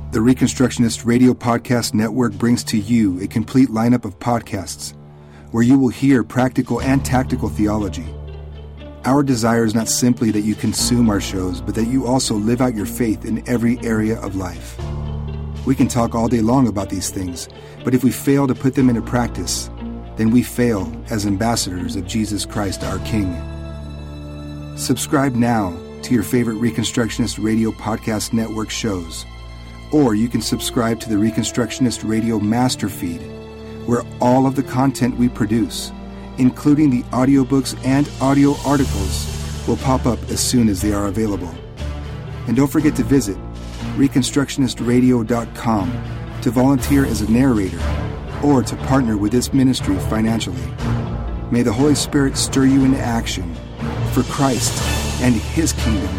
The Reconstructionist Radio Podcast Network brings to you a complete lineup of podcasts where you will hear practical and tactical theology. Our desire is not simply that you consume our shows, but that you also live out your faith in every area of life. We can talk all day long about these things, but if we fail to put them into practice, then we fail as ambassadors of Jesus Christ, our King. Subscribe now to your favorite Reconstructionist Radio Podcast Network shows, or you can subscribe to the Reconstructionist Radio Master Feed, where all of the content we produce, including the audiobooks and audio articles, will pop up as soon as they are available. And don't forget to visit ReconstructionistRadio.com to volunteer as a narrator or to partner with this ministry financially. May the Holy Spirit stir you into action for Christ and His kingdom.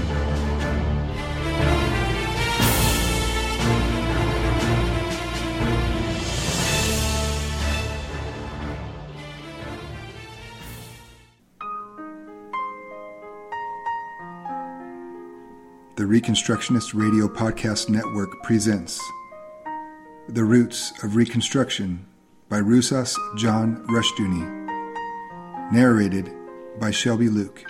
The Reconstructionist Radio Podcast Network presents The Roots of Reconstruction by Rusas John Rushdoony. Narrated by Shelby Luke.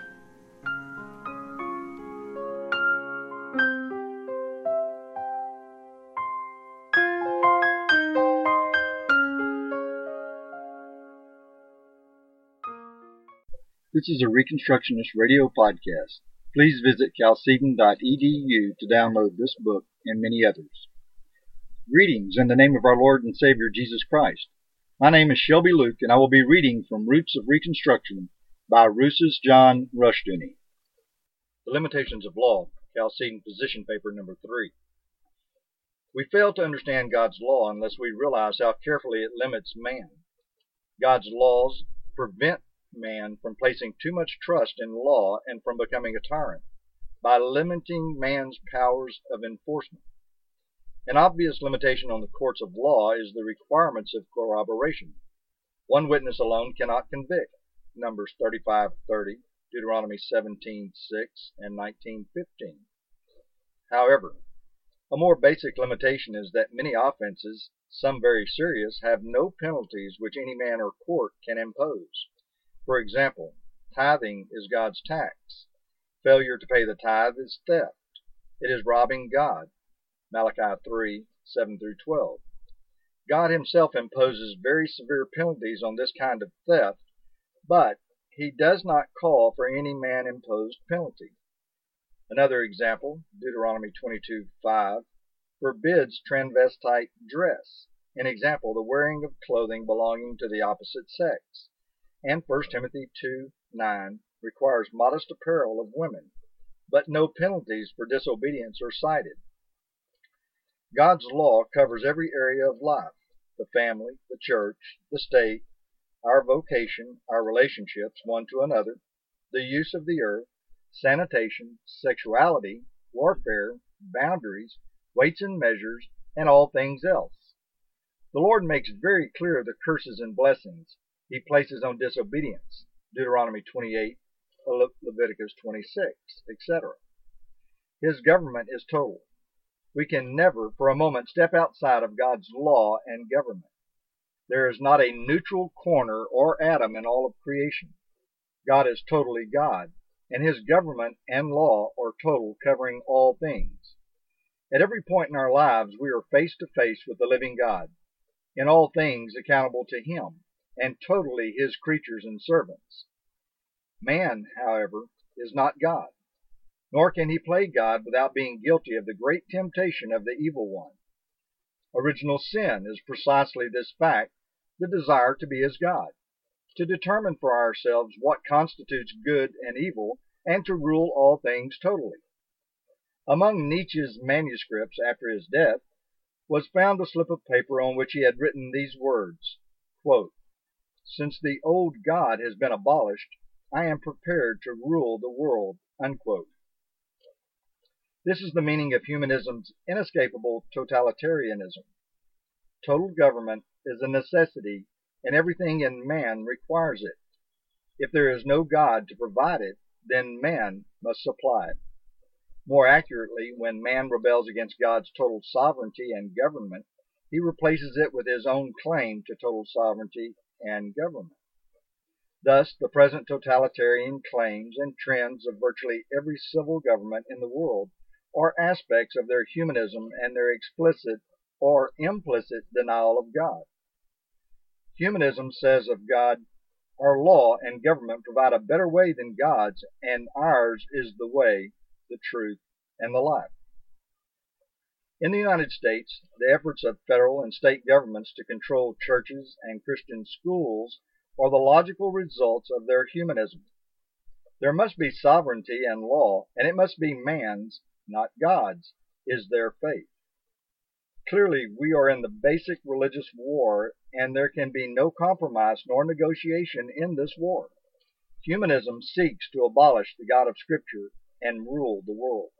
This is a Reconstructionist Radio podcast. Please visit chalcedon.edu to download this book and many others. Greetings in the name of our Lord and Savior Jesus Christ. My name is Shelby Luke, and I will be reading from Roots of Reconstruction by Rusas John Rushdoony. The Limitations of Law, Chalcedon Position Paper Number 3. We fail to understand God's law unless we realize how carefully it limits man. God's laws prevent man from placing too much trust in law and from becoming a tyrant by limiting man's powers of enforcement. An obvious limitation on the courts of law is the requirements of corroboration. One witness alone cannot convict. Numbers 35:30, Deuteronomy 17:6, and 19:15. However, a more basic limitation is that many offenses, some very serious, have no penalties which any man or court can impose. For example, tithing is God's tax. Failure to pay the tithe is theft. It is robbing God. Malachi 3:7-12. God himself imposes very severe penalties on this kind of theft, but he does not call for any man-imposed penalty. Another example, Deuteronomy 22:5, forbids transvestite dress. An example, the wearing of clothing belonging to the opposite sex. And 1 Timothy 2:9 requires modest apparel of women, but no penalties for disobedience are cited. God's law covers every area of life: the family, the church, the state, our vocation, our relationships one to another, the use of the earth, sanitation, sexuality, warfare, boundaries, weights and measures, and all things else. The Lord makes very clear the curses and blessings he places on disobedience, Deuteronomy 28, Leviticus 26, etc. His government is total. We can never for a moment step outside of God's law and government. There is not a neutral corner or atom in all of creation. God is totally God, and his government and law are total, covering all things. At every point in our lives, we are face to face with the living God, in all things accountable to him, and totally his creatures and servants. Man, however, is not God, nor can he play God without being guilty of the great temptation of the evil one. Original sin is precisely this fact, the desire to be as God, to determine for ourselves what constitutes good and evil, and to rule all things totally. Among Nietzsche's manuscripts after his death was found a slip of paper on which he had written these words, quote, "Since the old God has been abolished, I am prepared to rule the world," unquote. This is the meaning of humanism's inescapable totalitarianism. Total government is a necessity, and everything in man requires it. If there is no God to provide it, then man must supply it. More accurately, when man rebels against God's total sovereignty and government, he replaces it with his own claim to total sovereignty and government. Thus, the present totalitarian claims and trends of virtually every civil government in the world are aspects of their humanism and their explicit or implicit denial of God. Humanism says of God, "Our law and government provide a better way than God's, and ours is the way, the truth, and the life." In the United States, the efforts of federal and state governments to control churches and Christian schools are the logical results of their humanism. There must be sovereignty and law, and it must be man's, not God's, is their faith. Clearly, we are in the basic religious war, and there can be no compromise nor negotiation in this war. Humanism seeks to abolish the God of Scripture and rule the world.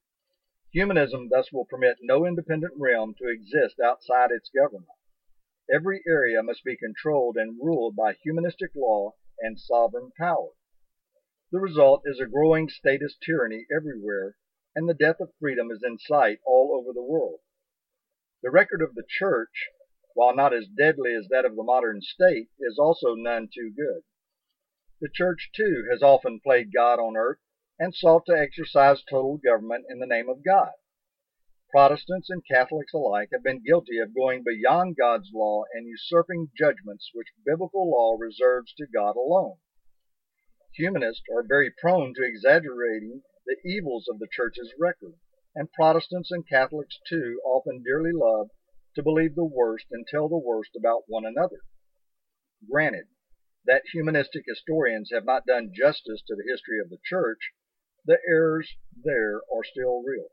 Humanism thus will permit no independent realm to exist outside its government. Every area must be controlled and ruled by humanistic law and sovereign power. The result is a growing statist tyranny everywhere, and the death of freedom is in sight all over the world. The record of the church, while not as deadly as that of the modern state, is also none too good. The church, too, has often played God on earth and sought to exercise total government in the name of God. Protestants and Catholics alike have been guilty of going beyond God's law and usurping judgments which biblical law reserves to God alone. Humanists are very prone to exaggerating the evils of the church's record, and Protestants and Catholics too often dearly love to believe the worst and tell the worst about one another. Granted that humanistic historians have not done justice to the history of the church, the errors there are still real.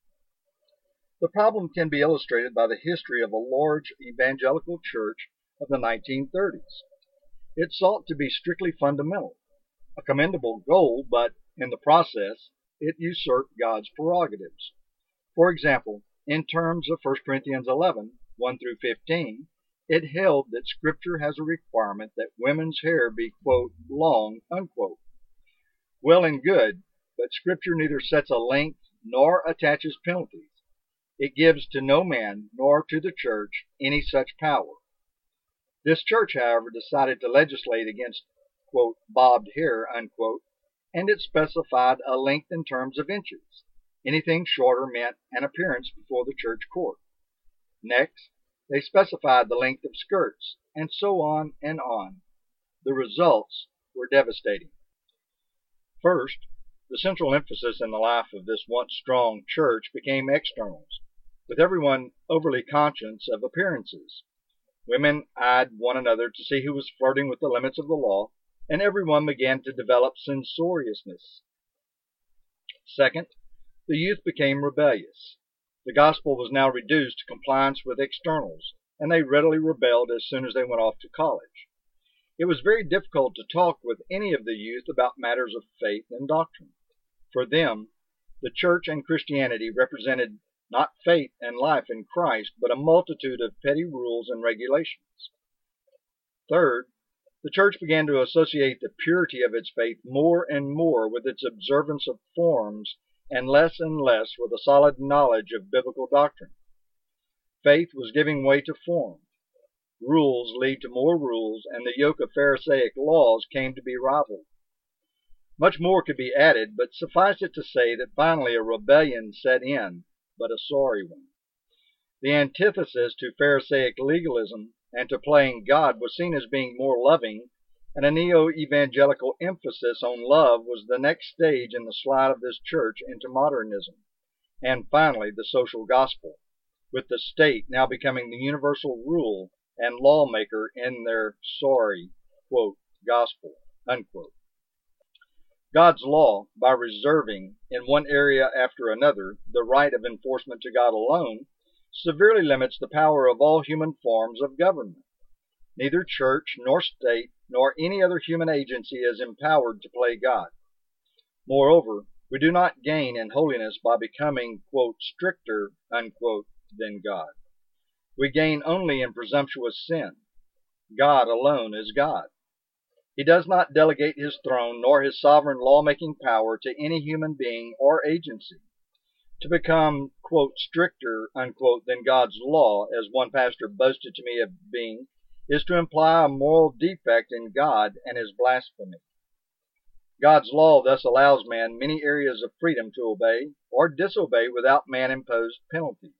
The problem can be illustrated by the history of a large evangelical church of the 1930s. It sought to be strictly fundamental, a commendable goal, but in the process, it usurped God's prerogatives. For example, in terms of 1 Corinthians 11, 1 through 15, it held that Scripture has a requirement that women's hair be, quote, long, unquote. Well and good, but Scripture neither sets a length nor attaches penalties. It gives to no man nor to the church any such power. This church, however, decided to legislate against, quote, bobbed hair, unquote, and it specified a length in terms of inches. Anything shorter meant an appearance before the church court. Next, they specified the length of skirts, and so on and on. The results were devastating. First, the central emphasis in the life of this once strong church became externals, with everyone overly conscious of appearances. Women eyed one another to see who was flirting with the limits of the law, and everyone began to develop censoriousness. Second, the youth became rebellious. The gospel was now reduced to compliance with externals, and they readily rebelled as soon as they went off to college. It was very difficult to talk with any of the youth about matters of faith and doctrine. For them, the church and Christianity represented not faith and life in Christ, but a multitude of petty rules and regulations. Third, the church began to associate the purity of its faith more and more with its observance of forms and less with a solid knowledge of biblical doctrine. Faith was giving way to form. Rules lead to more rules, and the yoke of Pharisaic laws came to be rivaled. Much more could be added, but suffice it to say that finally a rebellion set in, but a sorry one. The antithesis to Pharisaic legalism and to playing God was seen as being more loving, and a neo-evangelical emphasis on love was the next stage in the slide of this church into modernism. And finally, the social gospel, with the state now becoming the universal rule and lawmaker in their sorry, quote, gospel, unquote. God's law, by reserving in one area after another the right of enforcement to God alone, severely limits the power of all human forms of government. Neither church nor state nor any other human agency is empowered to play God. Moreover, we do not gain in holiness by becoming, quote, stricter, unquote, than God. We gain only in presumptuous sin. God alone is God. He does not delegate his throne nor his sovereign lawmaking power to any human being or agency. To become, quote, stricter, unquote, than God's law, as one pastor boasted to me of being, is to imply a moral defect in God and is blasphemy. God's law thus allows man many areas of freedom to obey or disobey without man-imposed penalties.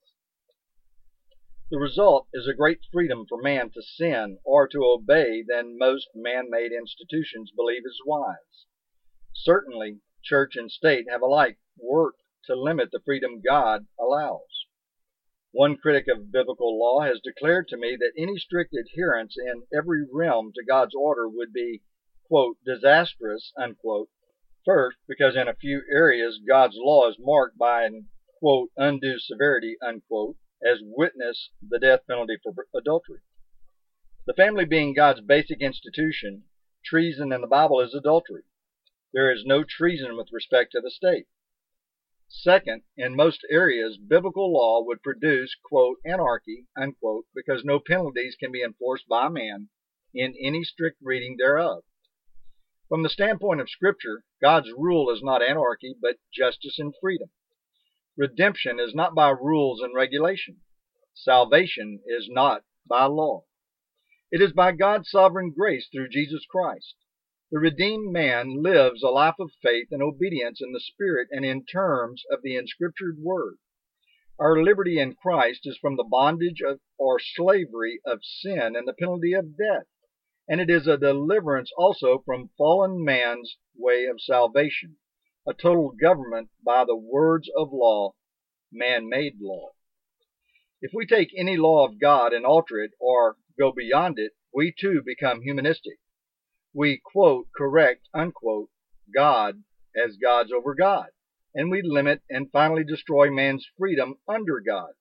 The result is a great freedom for man to sin or to obey than most man-made institutions believe is wise. Certainly, church and state have alike worked to limit the freedom God allows. One critic of biblical law has declared to me that any strict adherence in every realm to God's order would be, quote, disastrous, unquote. First, because in a few areas God's law is marked by an, quote, undue severity, unquote, as witness the death penalty for adultery. The family being God's basic institution, treason in the Bible is adultery. There is no treason with respect to the state. Second, in most areas, biblical law would produce, quote, anarchy, unquote, because no penalties can be enforced by man in any strict reading thereof. From the standpoint of Scripture, God's rule is not anarchy, but justice and freedom. Redemption is not by rules and regulation. Salvation is not by law. It is by God's sovereign grace through Jesus Christ. The redeemed man lives a life of faith and obedience in the Spirit and in terms of the inscriptured Word. Our liberty in Christ is from the bondage of or slavery of sin and the penalty of death, and it is a deliverance also from fallen man's way of salvation, a total government by the words of law, man-made law. If we take any law of God and alter it or go beyond it, we too become humanistic. We, quote, correct, unquote, God as gods over God, and we limit and finally destroy man's freedom under God.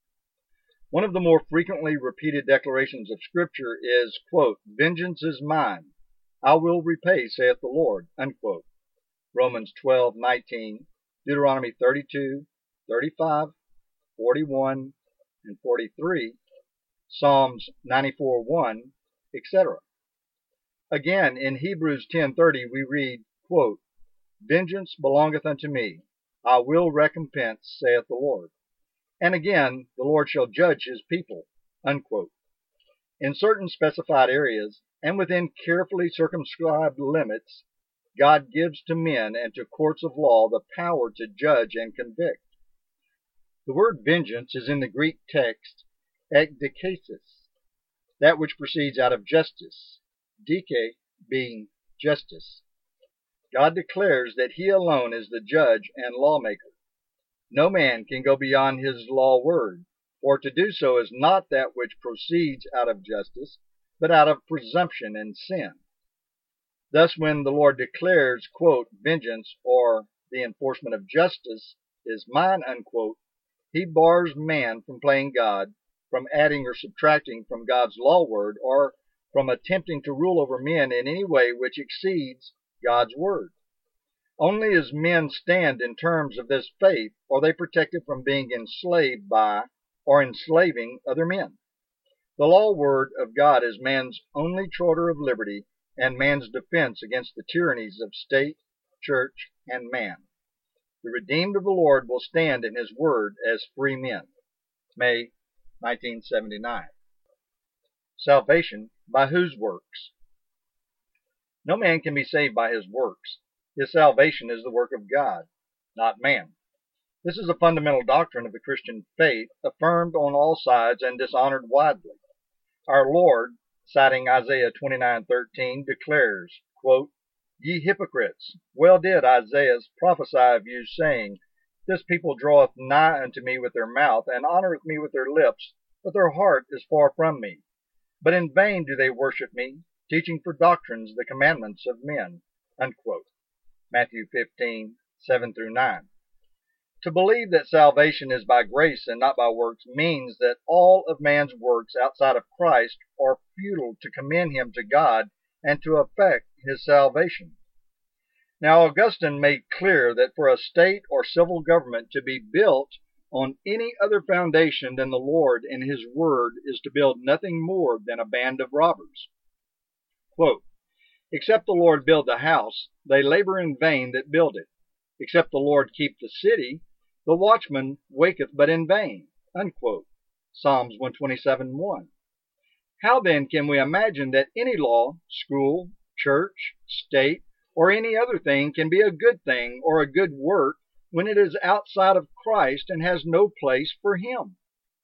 One of the more frequently repeated declarations of Scripture is, quote, vengeance is mine, I will repay, saith the Lord, unquote. Romans 12:19, Deuteronomy 32, 35, 41, and 43, Psalms 94:1, etc. Again, in Hebrews 10:30 we read, quote, vengeance belongeth unto me, I will recompense, saith the Lord. And again, the Lord shall judge his people, unquote. In certain specified areas, and within carefully circumscribed limits, God gives to men and to courts of law the power to judge and convict. The word vengeance is in the Greek text ekdikesis, that which proceeds out of justice, dike being justice. God declares that he alone is the judge and lawmaker. No man can go beyond his law word, for to do so is not that which proceeds out of justice, but out of presumption and sin. Thus when the Lord declares, quote, vengeance or the enforcement of justice is mine, unquote, he bars man from playing God, from adding or subtracting from God's law word, or from attempting to rule over men in any way which exceeds God's word. Only as men stand in terms of this faith are they protected from being enslaved by or enslaving other men. The law word of God is man's only charter of liberty and man's defense against the tyrannies of state, church, and man. The redeemed of the Lord will stand in his word as free men. May 1979. Salvation by whose works? No man can be saved by his works. His salvation is the work of God, not man. This is a fundamental doctrine of the Christian faith, affirmed on all sides and dishonored widely. Our Lord, citing Isaiah 29:13, declares, quote, ye hypocrites, well did Isaiah prophesy of you, saying, this people draweth nigh unto me with their mouth, and honoreth me with their lips, but their heart is far from me. But in vain do they worship me, teaching for doctrines the commandments of men, unquote. Matthew 15:7-9. To believe that salvation is by grace and not by works means that all of man's works outside of Christ are futile to commend him to God and to effect his salvation. Now Augustine made clear that for a state or civil government to be built on any other foundation than the Lord and his word is to build nothing more than a band of robbers. Quote, except the Lord build the house, they labor in vain that build it. Except the Lord keep the city, The watchman waketh but in vain, unquote. Psalms 127:1. How then can we imagine that any law, school, church, state, or any other thing can be a good thing or a good work when it is outside of Christ and has no place for Him?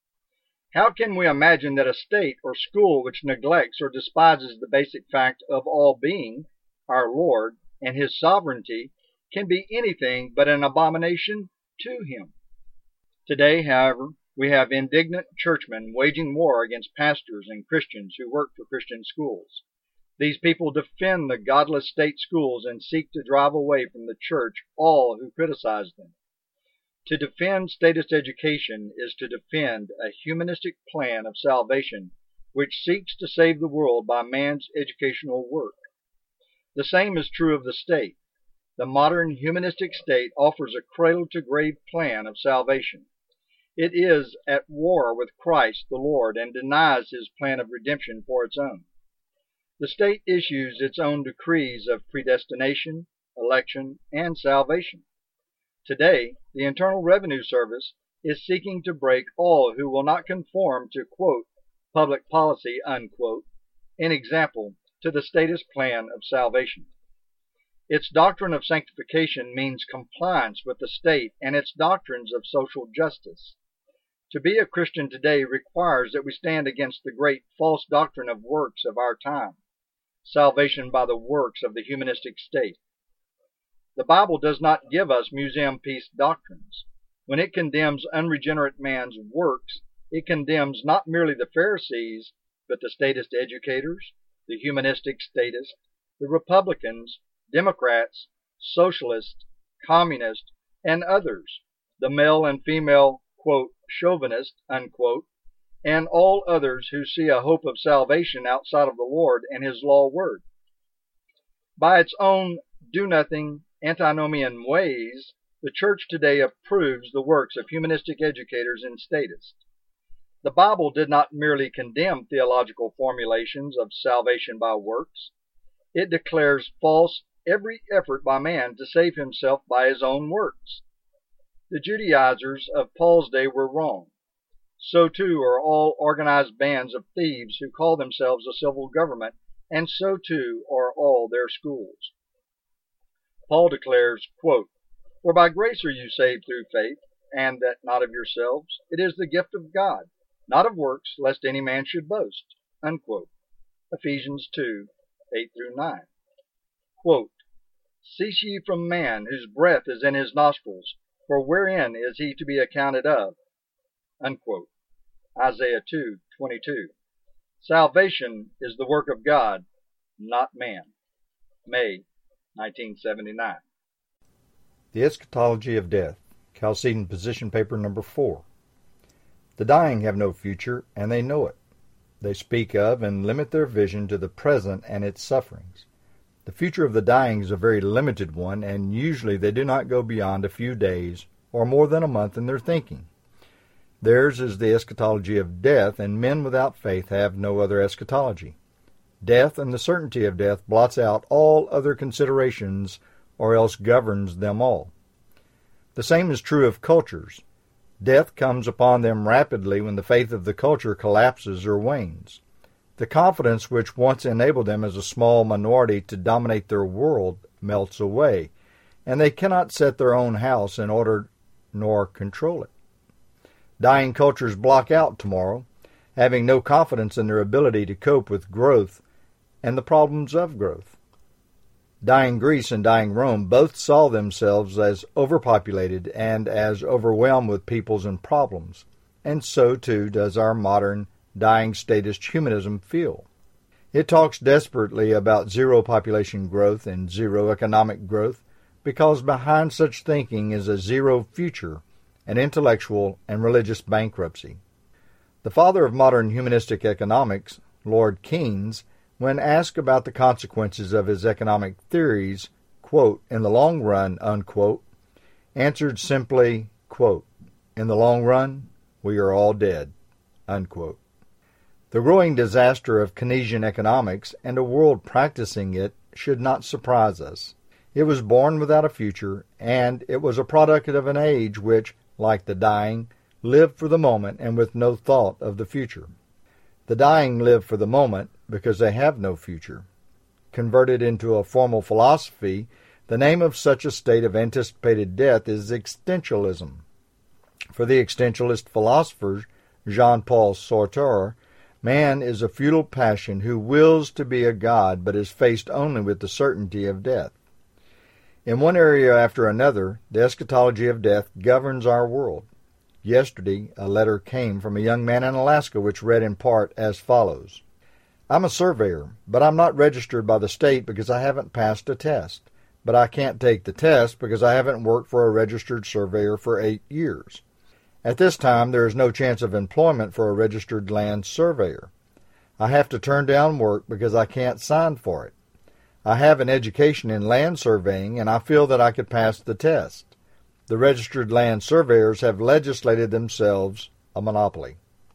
How can we imagine that a state or school which neglects or despises the basic fact of all being, our Lord, and His sovereignty, can be anything but an abomination to Him? Today, however, we have indignant churchmen waging war against pastors and Christians who work for Christian schools. These people defend the godless state schools and seek to drive away from the church all who criticize them. To defend statist education is to defend a humanistic plan of salvation which seeks to save the world by man's educational work. The same is true of the state. The modern humanistic state offers a cradle-to-grave plan of salvation. It is at war with Christ the Lord and denies His plan of redemption for its own. The state issues its own decrees of predestination, election, and salvation. Today, the Internal Revenue Service is seeking to break all who will not conform to, quote, public policy, unquote, in example, to the statist plan of salvation. Its doctrine of sanctification means compliance with the state and its doctrines of social justice. To be a Christian today requires that we stand against the great false doctrine of works of our time, salvation by the works of the humanistic state. The Bible does not give us museum piece doctrines. When it condemns unregenerate man's works, it condemns not merely the Pharisees, but the statist educators, the humanistic statists, the Republicans, Democrats, Socialists, Communists, and others, the male and female, quote, chauvinist, unquote, and all others who see a hope of salvation outside of the Lord and His law word. By its own do-nothing, antinomian ways, the church today approves the works of humanistic educators and statists. The Bible did not merely condemn theological formulations of salvation by works. It declares false every effort by man to save himself by his own works. The Judaizers of Paul's day were wrong. So too are all organized bands of thieves who call themselves a civil government, and so too are all their schools. Paul declares, quote, for by grace are you saved through faith, and that not of yourselves. It is the gift of God, not of works, lest any man should boast, unquote. Ephesians 2:8-9. Quote, cease ye from man, whose breath is in his nostrils, for wherein is he to be accounted of? Unquote. Isaiah 2:22. Salvation is the work of God, not man. May 1979. The Eschatology of Death, Chalcedon Position Paper Number 4. The dying have no future, and they know it. They speak of and limit their vision to the present and its sufferings. The future of the dying is a very limited one, and usually they do not go beyond a few days or more than a month in their thinking. Theirs is the eschatology of death, and men without faith have no other eschatology. Death and the certainty of death blots out all other considerations or else governs them all. The same is true of cultures. Death comes upon them rapidly when the faith of the culture collapses or wanes. The confidence which once enabled them as a small minority to dominate their world melts away, and they cannot set their own house in order nor control it. Dying cultures block out tomorrow, having no confidence in their ability to cope with growth and the problems of growth. Dying Greece and dying Rome both saw themselves as overpopulated and as overwhelmed with peoples and problems, and so too does our modern dying statist humanism feel. It talks desperately about zero population growth and zero economic growth because behind such thinking is a zero future, an intellectual and religious bankruptcy. The father of modern humanistic economics, Lord Keynes, when asked about the consequences of his economic theories, quote, in the long run, unquote, answered simply, quote, in the long run, we are all dead, unquote. The growing disaster of Keynesian economics and a world practicing it should not surprise us. It was born without a future, and it was a product of an age which, like the dying, live for the moment and with no thought of the future. The dying live for the moment because they have no future. Converted into a formal philosophy, the name of such a state of anticipated death is existentialism. For the existentialist philosopher Jean-Paul Sartre, man is a futile passion who wills to be a god but is faced only with the certainty of death. In one area after another, the eschatology of death governs our world. Yesterday, a letter came from a young man in Alaska which read in part as follows. I'm a surveyor, but I'm not registered by the state because I haven't passed a test. But I can't take the test because I haven't worked for a registered surveyor for 8 years. At this time, there is no chance of employment for a registered land surveyor. I have to turn down work because I can't sign for it. I have an education in land surveying, and I feel that I could pass the test. The registered land surveyors have legislated themselves a monopoly.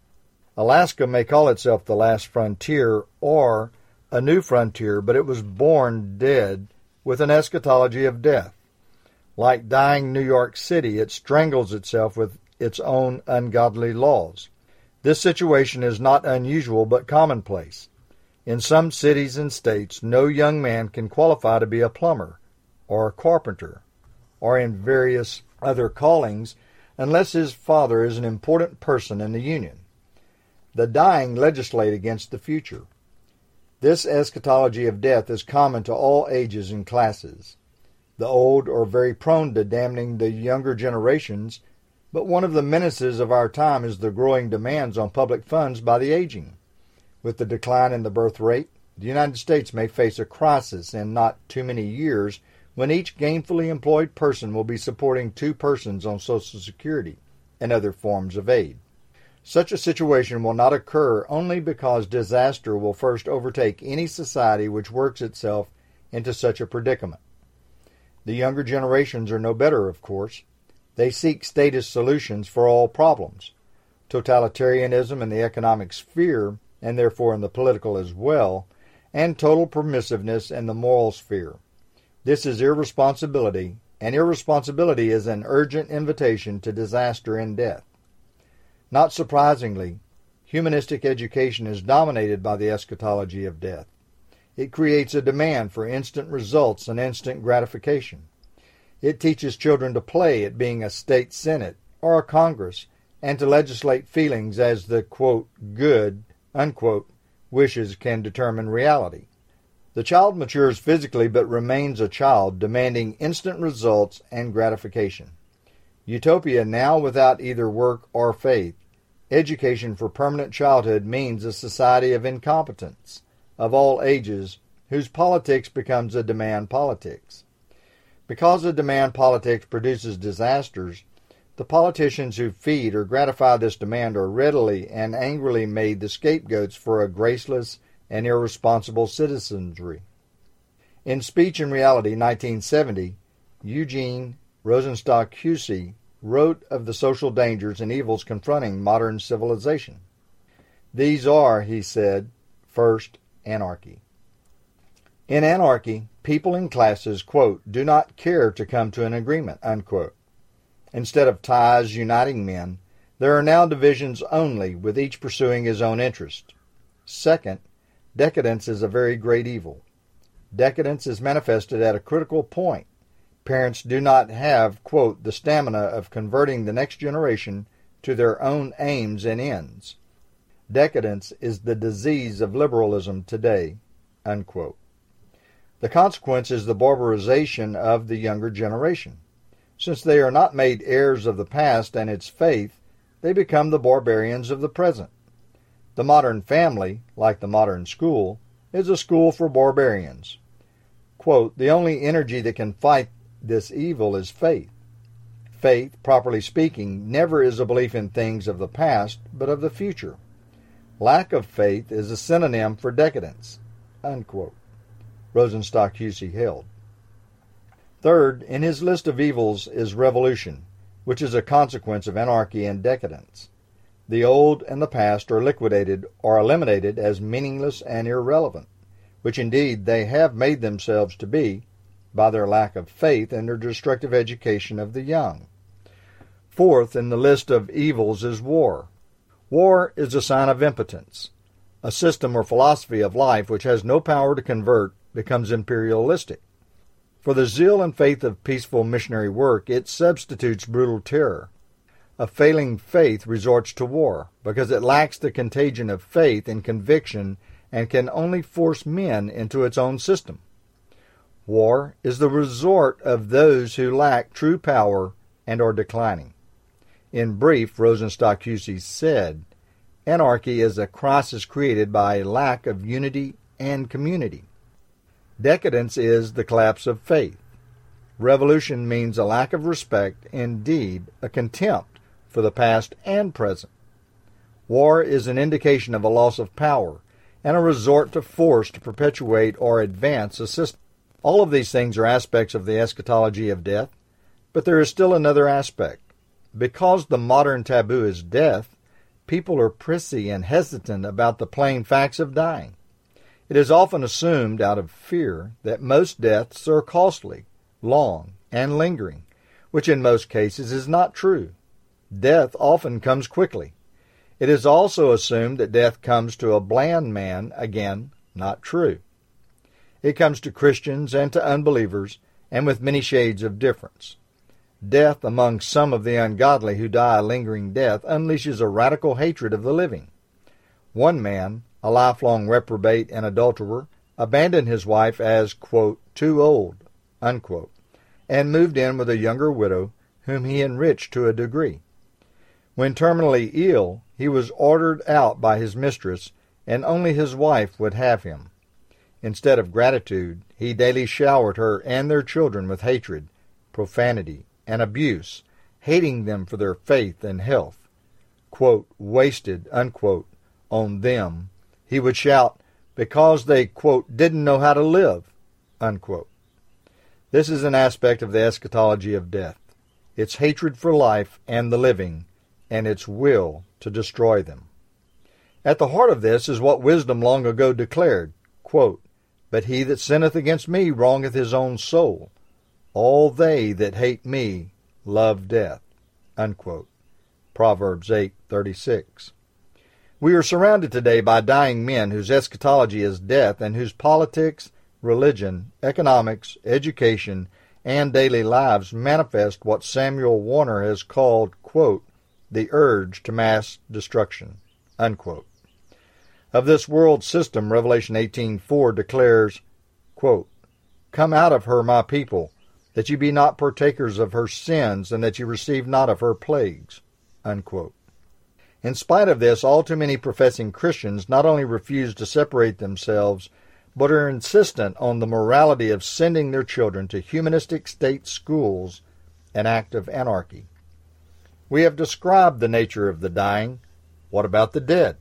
Alaska may call itself the last frontier or a new frontier, but it was born dead with an eschatology of death. Like dying New York City, it strangles itself with its own ungodly laws. This situation is not unusual but commonplace. In some cities and states, no young man can qualify to be a plumber or a carpenter or in various other callings unless his father is an important person in the Union. The dying legislate against the future. This eschatology of death is common to all ages and classes. The old are very prone to damning the younger generations, but one of the menaces of our time is the growing demands on public funds by the aging. With the decline in the birth rate, the United States may face a crisis in not too many years when each gainfully employed person will be supporting 2 persons on Social Security and other forms of aid. Such a situation will not occur only because disaster will first overtake any society which works itself into such a predicament. The younger generations are no better, of course. They seek statist solutions for all problems. Totalitarianism in the economic sphere, and therefore in the political as well, and total permissiveness in the moral sphere. This is irresponsibility, and irresponsibility is an urgent invitation to disaster and death. Not surprisingly, humanistic education is dominated by the eschatology of death. It creates a demand for instant results and instant gratification. It teaches children to play at being a state senate or a Congress and to legislate feelings as the, quote, good, unquote, wishes can determine reality. The child matures physically but remains a child, demanding instant results and gratification. Utopia now without either work or faith. Education for permanent childhood means a society of incompetence, of all ages, whose politics becomes a demand politics. Because a demand politics produces disasters, the politicians who feed or gratify this demand are readily and angrily made the scapegoats for a graceless and irresponsible citizenry. In Speech and Reality, 1970, Eugene Rosenstock Huessy wrote of the social dangers and evils confronting modern civilization. These are, he said, first, anarchy. In anarchy, people in classes, quote, do not care to come to an agreement, unquote. Instead of ties uniting men, there are now divisions only, with each pursuing his own interest. Second, decadence is a very great evil. Decadence is manifested at a critical point. Parents do not have, quote, the stamina of converting the next generation to their own aims and ends. Decadence is the disease of liberalism today, unquote. The consequence is the barbarization of the younger generation. Since they are not made heirs of the past and its faith, they become the barbarians of the present. The modern family, like the modern school, is a school for barbarians. Quote, the only energy that can fight this evil is faith. Faith, properly speaking, never is a belief in things of the past, but of the future. Lack of faith is a synonym for decadence, unquote. Rosenstock Huessy held. Third, in his list of evils is revolution, which is a consequence of anarchy and decadence. The old and the past are liquidated or eliminated as meaningless and irrelevant, which indeed they have made themselves to be by their lack of faith and their destructive education of the young. Fourth in the list of evils is war. War is a sign of impotence. A system or philosophy of life which has no power to convert becomes imperialistic. For the zeal and faith of peaceful missionary work, it substitutes brutal terror. A failing faith resorts to war because it lacks the contagion of faith and conviction and can only force men into its own system. War is the resort of those who lack true power and are declining. In brief, Rosenstock Huessy said, anarchy is a crisis created by a lack of unity and community. Decadence is the collapse of faith. Revolution means a lack of respect, indeed, a contempt for the past and present. War is an indication of a loss of power and a resort to force to perpetuate or advance a system. All of these things are aspects of the eschatology of death, but there is still another aspect. Because the modern taboo is death, people are prissy and hesitant about the plain facts of dying. It is often assumed out of fear that most deaths are costly, long, and lingering, which in most cases is not true. Death often comes quickly. It is also assumed that death comes to a bland man, again, not true. It comes to Christians and to unbelievers, and with many shades of difference. Death among some of the ungodly who die a lingering death unleashes a radical hatred of the living. One man, a lifelong reprobate and adulterer, abandoned his wife as, quote, too old, unquote, and moved in with a younger widow whom he enriched to a degree. When terminally ill, he was ordered out by his mistress, and only his wife would have him. Instead of gratitude, he daily showered her and their children with hatred, profanity, and abuse, hating them for their faith and health. Quote, wasted, unquote, on them. He would shout, because they, quote, didn't know how to live, unquote. This is an aspect of the eschatology of death, its hatred for life and the living, and its will to destroy them. At the heart of this is what wisdom long ago declared, quote, but he that sinneth against me wrongeth his own soul. All they that hate me love death, unquote. Proverbs 8:36. We are surrounded today by dying men whose eschatology is death and whose politics, religion, economics, education, and daily lives manifest what Samuel Warner has called, quote, the urge to mass destruction, unquote. Of this world system, Revelation 18:4 declares, quote, come out of her, my people, that ye be not partakers of her sins, and that ye receive not of her plagues, unquote. In spite of this, all too many professing Christians not only refuse to separate themselves, but are insistent on the morality of sending their children to humanistic state schools, an act of anarchy. We have described the nature of the dying. What about the dead?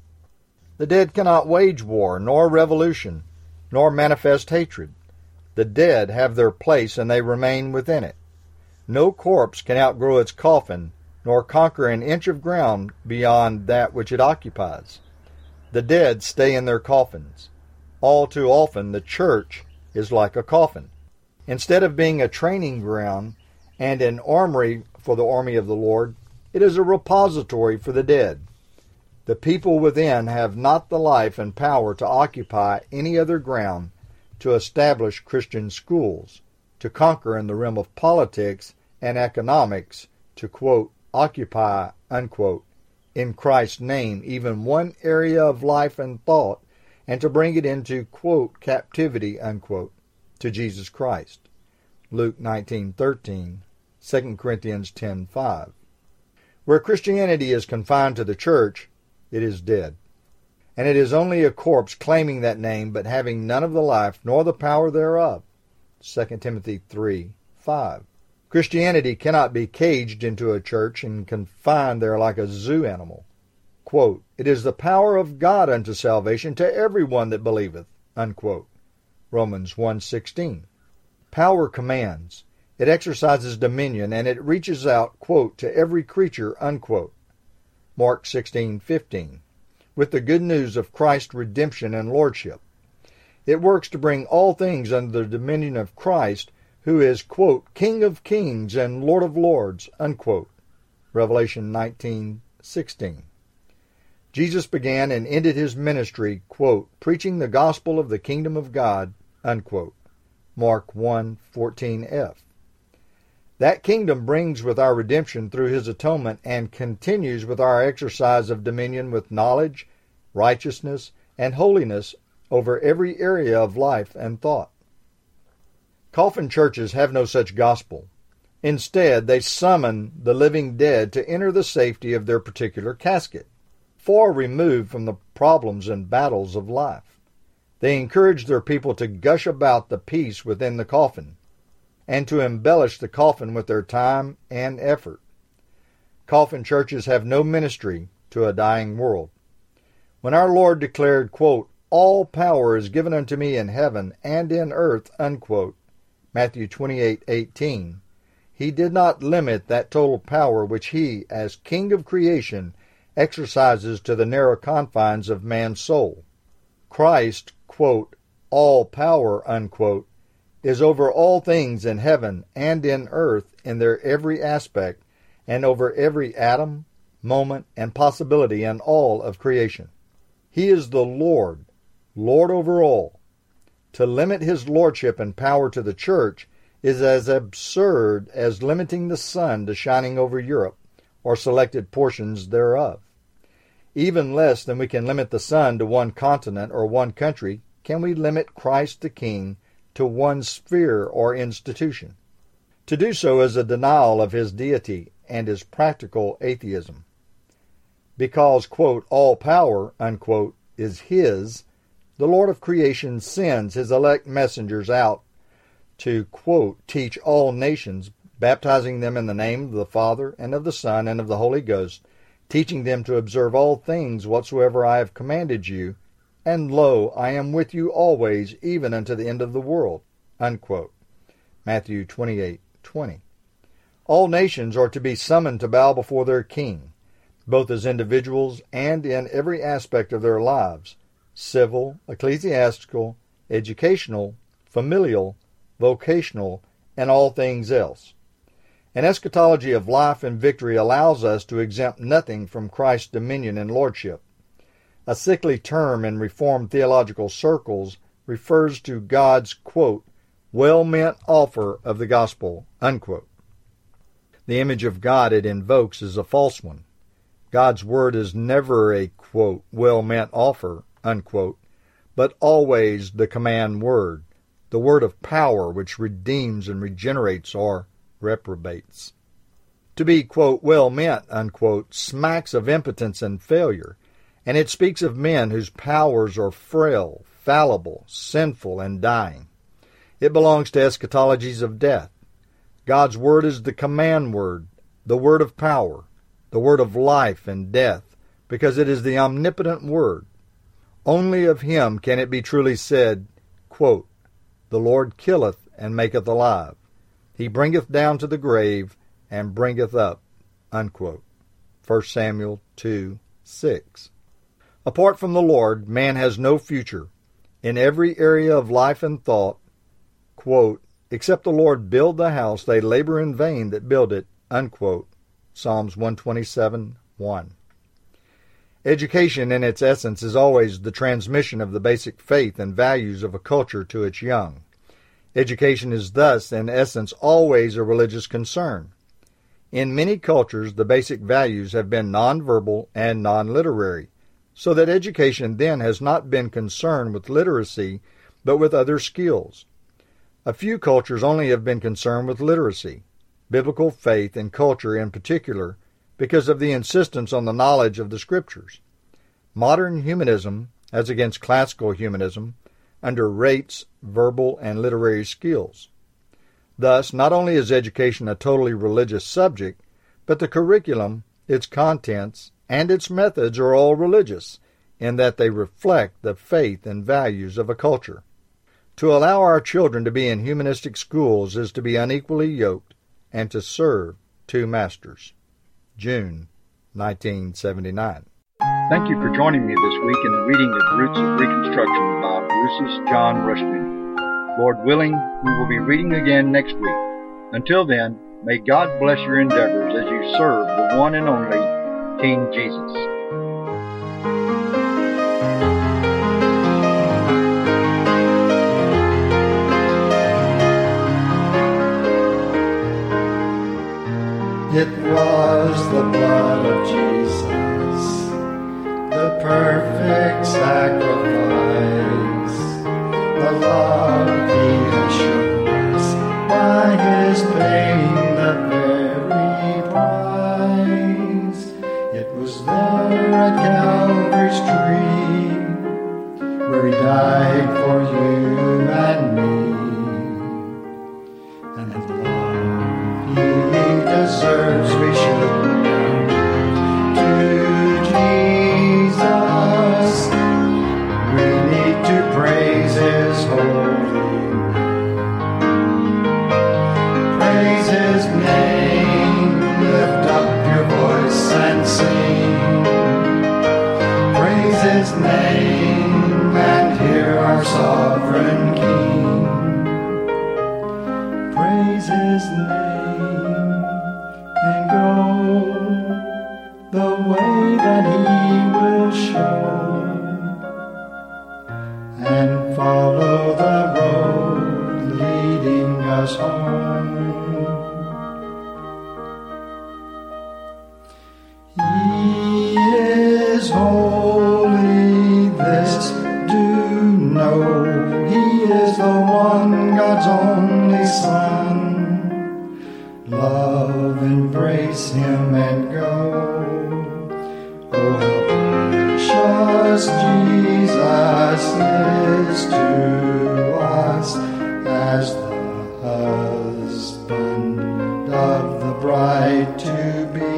The dead cannot wage war, nor revolution, nor manifest hatred. The dead have their place, and they remain within it. No corpse can outgrow its coffin, nor conquer an inch of ground beyond that which it occupies. The dead stay in their coffins. All too often the church is like a coffin. Instead of being a training ground and an armory for the army of the Lord, it is a repository for the dead. The people within have not the life and power to occupy any other ground, to establish Christian schools, to conquer in the realm of politics and economics, to, quote, occupy, unquote, in Christ's name even one area of life and thought, and to bring it into, quote, captivity, unquote, to Jesus Christ. Luke 19:13, 2 Corinthians 10:5. Where Christianity is confined to the church, it is dead. And it is only a corpse claiming that name, but having none of the life nor the power thereof. 2 Timothy 3:5. Christianity cannot be caged into a church and confined there like a zoo animal. Quote, it is the power of God unto salvation to everyone that believeth, unquote. Romans 1:16. Power commands. It exercises dominion, and it reaches out, quote, to every creature, unquote. Mark 16:15. With the good news of Christ's redemption and lordship. It works to bring all things under the dominion of Christ, who is, quote, King of kings and Lord of lords, unquote. Revelation 19:16. Jesus began and ended his ministry, quote, preaching the gospel of the kingdom of God, unquote. Mark 1:14f. That kingdom brings with our redemption through his atonement and continues with our exercise of dominion with knowledge, righteousness, and holiness over every area of life and thought. Coffin churches have no such gospel. Instead, they summon the living dead to enter the safety of their particular casket, far removed from the problems and battles of life. They encourage their people to gush about the peace within the coffin, and to embellish the coffin with their time and effort. Coffin churches have no ministry to a dying world. When our Lord declared, quote, all power is given unto me in heaven and in earth, unquote, Matthew 28:18, he did not limit that total power which he, as King of creation, exercises to the narrow confines of man's soul. Christ, quote, all power, unquote, is over all things in heaven and in earth in their every aspect, and over every atom, moment, and possibility in all of creation. He is the Lord, Lord over all. To limit his lordship and power to the church is as absurd as limiting the sun to shining over Europe, or selected portions thereof. Even less than we can limit the sun to one continent or one country, can we limit Christ the King to one sphere or institution. To do so is a denial of his deity and is practical atheism. Because, quote, all power, unquote, is his, the Lord of creation sends his elect messengers out to, quote, teach all nations, baptizing them in the name of the Father and of the Son and of the Holy Ghost, teaching them to observe all things whatsoever I have commanded you, and lo, I am with you always, even unto the end of the world, unquote. Matthew 28:20. All nations are to be summoned to bow before their King, both as individuals and in every aspect of their lives, civil, ecclesiastical, educational, familial, vocational, and all things else. An eschatology of life and victory allows us to exempt nothing from Christ's dominion and lordship. A sickly term in Reformed theological circles refers to God's, quote, well-meant offer of the gospel, unquote. The image of God it invokes is a false one. God's word is never a, quote, well-meant offer, unquote, but always the command word, the word of power which redeems and regenerates or reprobates. To be, quote, well-meant, unquote, smacks of impotence and failure, and it speaks of men whose powers are frail, fallible, sinful, and dying. It belongs to eschatologies of death. God's word is the command word, the word of power, the word of life and death, because it is the omnipotent word. Only of him can it be truly said, quote, the Lord killeth and maketh alive. He bringeth down to the grave and bringeth up, unquote. 1 Samuel 2:6. Apart from the Lord, man has no future. In every area of life and thought, quote, except the Lord build the house, they labor in vain that build it, unquote. Psalms 127:1. Education in its essence is always the transmission of the basic faith and values of a culture to its young. Education is thus, in essence, always a religious concern. In many cultures, the basic values have been nonverbal and non-literary, so that education then has not been concerned with literacy, but with other skills. A few cultures only have been concerned with literacy, biblical faith and culture in particular, because of the insistence on the knowledge of the Scriptures. Modern humanism, as against classical humanism, underrates verbal and literary skills. Thus, not only is education a totally religious subject, but the curriculum, its contents, and its methods are all religious, in that they reflect the faith and values of a culture. To allow our children to be in humanistic schools is to be unequally yoked and to serve two masters. June 1979. Thank you for joining me this week in the reading of Roots of Reconstruction by Bruce's John Rushdoony. Lord willing, we will be reading again next week. Until then, May God bless your endeavors as you serve the one and only King Jesus. It was the blood of Jesus, the perfect sacrifice, the love He has shown us by His paying the very price. It was there at Calvary's tree, where He died for you and me, and the love He deserves we should give to Jesus. We need to praise His holy name. Praise His name, lift up your voice and sing. Praise His name and hear our sovereign King. Praise His name and go the way that He will show, and follow the road leading us home. He is holy, this do know. He is the one, God's only Son. Love, embrace Him and go. Oh, how precious Jesus is to us as the husband of the bride to be.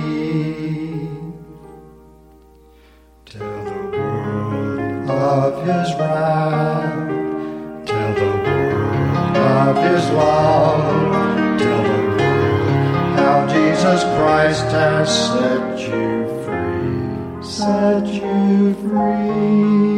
Tell the world of His wrath, tell the world of His love, tell the how Jesus Christ has set you free, set you free.